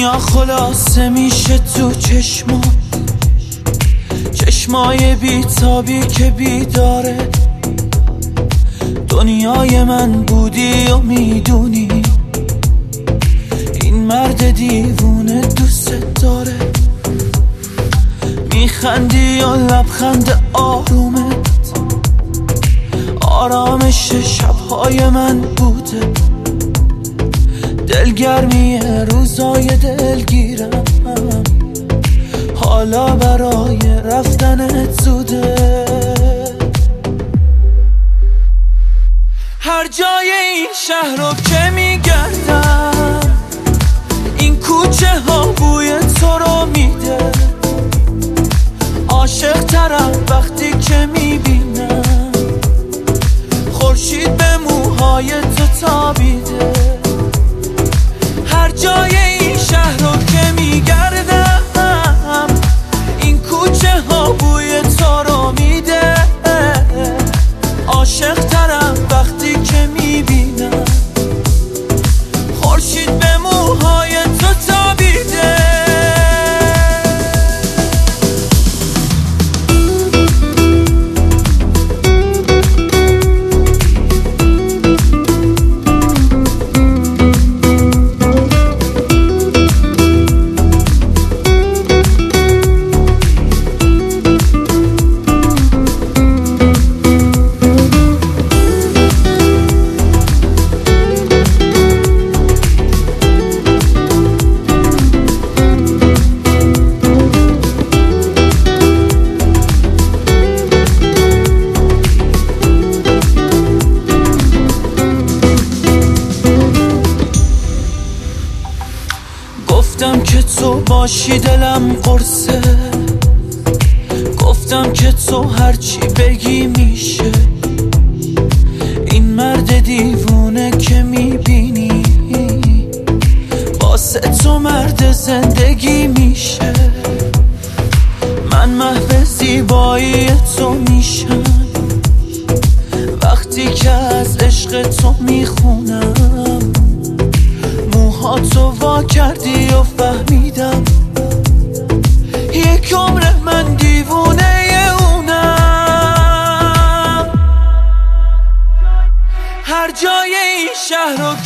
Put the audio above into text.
دنیا خلاصه میشه تو چشمای بیتابی که بیداره. دنیای من بودی و میدونی این مرد دیوونه دوست داره. میخندی و لبخند آرومت آرامش شبهای من بوده. دلگرمی روزای دلگیرم حالا برای رفتنت زوده. هر جای این شهر رو که میگردم این کوچه ها بوی تو رو میده. عاشق ترم وقتی که میبینم خورشید به موهای تو تابیده. هر جای این شهر رو که میگردم این کوچه ها بوی تو رو میده. عاشق ترم وقتی که میبینم خورشید به موهای تو تابیده. گفتم که تو باشی دلم قرصه. گفتم که تو هرچی بگی میشه. این مرد دیوونه که میبینی واسه تو مرد زندگی میشه. من محو زیبایی تو میشم وقتی که از عشق تو میخونم. موها تو وا کردی و فهمیدم یک عمر من دیوونه اونم. هر جای این شهر رو